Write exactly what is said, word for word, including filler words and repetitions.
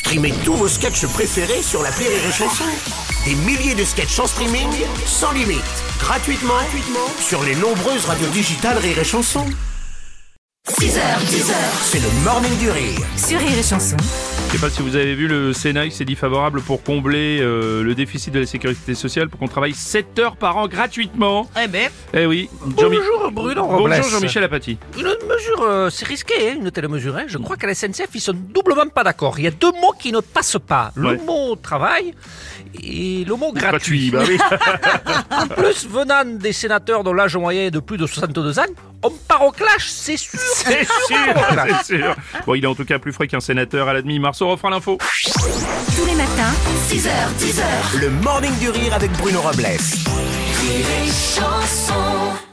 Streamez tous vos sketchs préférés sur l'appli Rire et Chanson. Des milliers de sketchs en streaming, sans limite, gratuitement, gratuitement sur les nombreuses radios digitales Rire et Chanson. six heures, dix heures, c'est le morning du rire. Sur Rire et Chanson. Je sais pas si vous avez vu, le Sénat s'est dit favorable pour combler euh, le déficit de la sécurité sociale pour qu'on travaille sept heures par an gratuitement. Eh ben, Eh oui. Jean-Mi- bonjour Bruno Robles. Bonjour Jean-Michel Apathy. Une mesure, euh, c'est risqué, hein, une telle mesure. Hein. Je crois qu'à la S N C F, ils sont doublement pas d'accord. Il y a deux mots qui ne passent pas. Le Ouais. mot travail et le mot gratuit. Gratuit, bah oui. En plus, venant des sénateurs dont l'âge moyen est de plus de soixante-deux ans, on part au clash, c'est sûr. C'est sûr, c'est sûr. Bon, il est en tout cas plus frais qu'un sénateur à la demi. Marceau refera l'info. Tous les matins, six heures, dix heures, le morning du rire avec Bruno Robles. Rire et Chanson.